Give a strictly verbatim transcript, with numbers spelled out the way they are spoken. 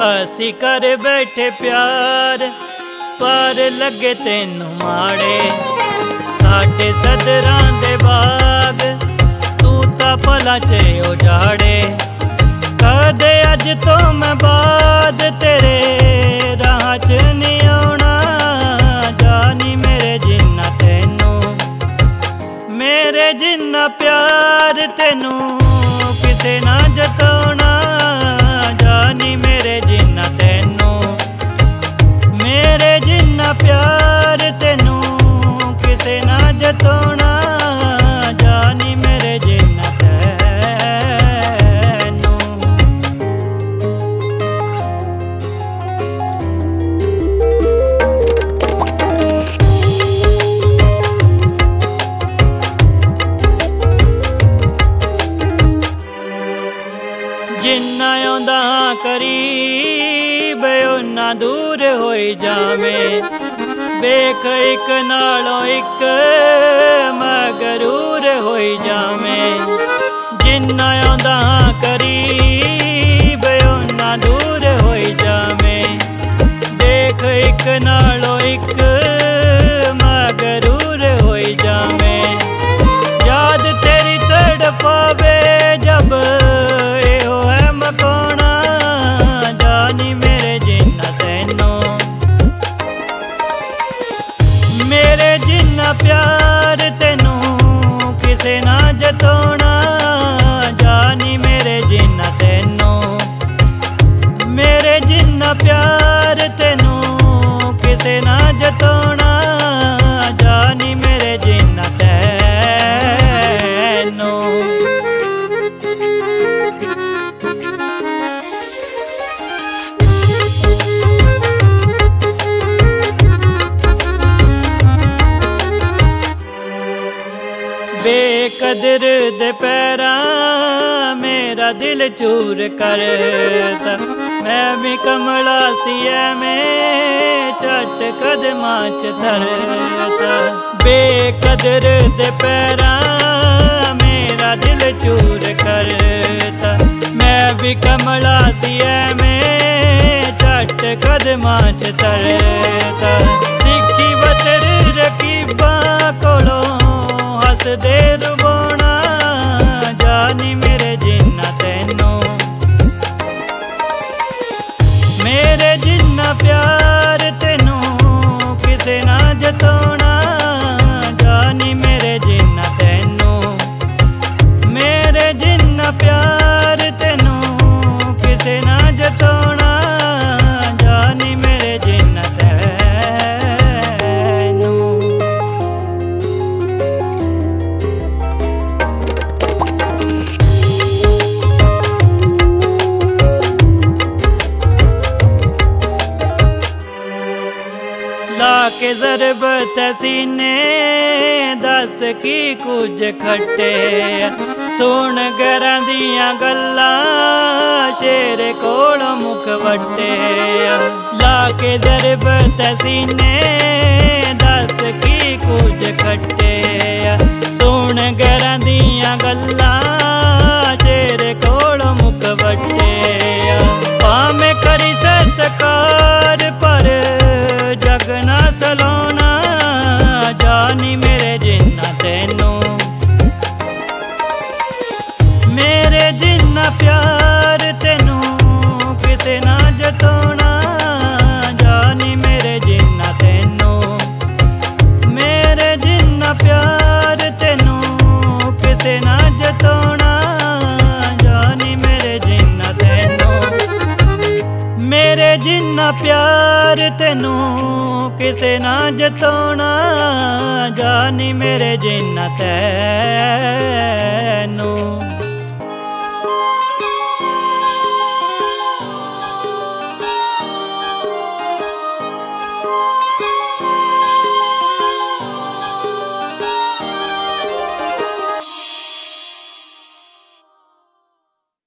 ਅਸੀਂ ਕਰ ਬੈਠੇ ਪਿਆਰ ਪਰ ਲੱਗੇ ਤੈਨੂੰ ਮਾੜੇ। ਸਾਡੇ ਸਦਰਾਂ ਦੇ ਬਾਗ ਤੂੰ ਤਾਂ ਪਲਾਂ 'ਚ ਉਜਾੜੇ। ਕਦੇ ਅੱਜ ਤੋਂ ਮੈਂ ਬਾਅਦ ਤੇਰੇ ਰਾਹ 'ਚ ਨਹੀਂ ਆਉਣਾ। ਜਾਨੀ ਮੇਰੇ ਜਿੰਨਾ ਤੈਨੂੰ, ਮੇਰੇ ਜਿੰਨਾ ਪਿਆਰ ਤੈਨੂੰ ਕਿਸੇ ਨਾ ਜਤਾਉਣਾ। ਜਾਨੀ ਮੇਰੇ ਜਿੰਨਾ ਤੈਨੂੰ, ਮੇਰੇ ਜਿੰਨਾ ਪਿਆਰ ਤੈਨੂੰ ਕਿਸੇ ਨਾ ਜਤਾਉਣਾ। ਜਾਨੀ ਮੇਰੇ ਜਿੰਨਾ ਤੈਨੂੰ। ਜਿੰਨਾ ਆਉਂਦਾ ਕਰੀਬ ਓਨਾ ਦੂਰ ਹੋਈ ਜਾਵੇਂ। ਵੇਖ ਇੱਕ ਨਾਲੋਂ ਇੱਕ ਮਗਰੂਰ ਹੋਈ ਜਾਵੇਂ। ਜਿੰਨਾ ਆਉਂਦਾ ਕਰੀਬ ਓਨਾ ਦੂਰ ਹੋਈ ਜਾਵੇਂ। ਦੇਖ ਇੱਕ ਨਾਲੋਂ ਇੱਕ ਮਗਰੂਰ ਹੋਈ ਜਾਵੇਂ। ਯਾਦ ਤੇਰੀ ਤੜਪਾਵੇ ਜਬ ਇਹੋ ਹੈ ਮਕਾਉਣਾ। ਜਾਨੀ ਮੇਰੇ ਜਿੰਨਾ ਤੈਨੂੰ, ਮੇਰੇ ਜਿੰਨਾ ਪਿਆਰ ਤੈਨੂੰ ਕਿਸੇ ਨਾ ਜਤਾਉਣਾ। ਜਾਨੀ ਮੇਰੇ ਜਿੰਨਾ ਤੈਨੂੰ, ਮੇਰੇ ਜਿੰਨਾ ਪਿਆਰ ਤੈਨੂੰ ਕਿਸੇ ਨਾ ਜਤਾਉਣਾ। ਜਾਨੀ ਮੇਰੇ ਜਿੰਨਾ ਤੈਨੂੰ। ਬੇਕਦਰ ਦੇ ਪੈਰਾਂ ਮੇਰਾ ਦਿਲ ਚੂਰ ਕਰਤਾ। ਮੈਂ ਵੀ ਕਮਲਾ ਸੀ ਐਵੇਂ ਝੱਟ ਕਦਮਾਂ 'ਚ ਧਰਤਾ। ਬੇਕਦਰ ਦੇ ਪੈਰਾਂ ਮੇਰਾ ਦਿਲ ਚੂਰ ਕਰਤਾ। ਮੈਂ ਵੀ ਕਮਲਾ ਸੀ ਐਵੇਂ ਝੱਟ ਕਦਮਾਂ 'ਚ ਧਰਤਾ। ਸਿੱਖੀ ਵਤਰ ਰਕੀਬਾਂ ਕੋਲੋਂ ਹੱਸਦੇ ਰਵਾਉਣਾ। ਜਾਨੀ ਮੇਰੇ ਜਿੰਨਾ ਤੈਨੂੰ, ਮੇਰੇ ਜਿੰਨਾ ਪਿਆਰ ਤੈਨੂੰ ਕਿਸੇ ਨਾ ਜਤਾਉਣਾ। ਜਾਨੀ ਮੇਰੇ ਜਿੰਨਾ ਤੈਨੂੰ, ਮੇਰੇ ਜਿੰਨਾ ਪਿਆਰ ਤੈਨੂੰ ਕਿਸੇ ਨਾ ਜਤਾਉਣਾ। ਜਾਨੀ ਮੇਰੇ ਜਿੰਨਾ ਤੈਨੂੰ। ਲਾ ਕੇ ਜ਼ਰਬਤ ਸੀਨੇ ਦੱਸ ਕੀ ਕੁਝ ਖੱਟੇ। ਸੁਣ ਘਰਾਂ ਦੀਆਂ ਗੱਲਾਂ ਸ਼ੇਰ ਕੋਲ ਮੁਖ ਵੱਟੇ। ਲਾ ਕੇ ਜ਼ਰਬਤ ਸੀਨੇ ਦੱਸ ਕੀ ਕੁਝ ਖੱਟੇ। ਸੁਣ ਘਰਾਂ ਦੀਆਂ ਗੱਲਾਂ ਸ਼ੇਰ ਕੋਲ ਮੁਖ ਵੱਟੇ। ਭਾਵੇਂ ਕਰੀ ਸਤਿਕਾਰ ਪਰ ਜਗ ਨਾ ਸਲਾਉਣਾ। ਜਾਨੀ ਮੇਰੇ ਜਿੰਨਾ ਤੈਨੂੰ, ਮੇਰੇ ਜਿੰਨਾ ਪਿਆਰ ਤੈਨੂੰ ਕਿਸੇ ਨਾ ਜਤਾਉਣਾ। ਜਾਨੀ ਮੇਰੇ ਜਿੰਨਾ ਤੈਨੂੰ, ਮੇਰੇ ਜਿੰਨਾ ਪਿਆਰ ਤੈਨੂੰ ਕਿਸੇ ਨਾ ਜਤਾਉਣਾ। ਜਾਨੀ ਮੇਰੇ ਜਿੰਨਾ ਤੈਨੂੰ, ਮੇਰੇ ਜਿੰਨਾ ਪਿਆਰ ਤੈਨੂੰ ਕਿਸੇ ਨਾ ਜਤਾਉਣਾ। ਜਾਨੀ ਮੇਰੇ ਜਿੰਨਾ ਤੈਨੂੰ।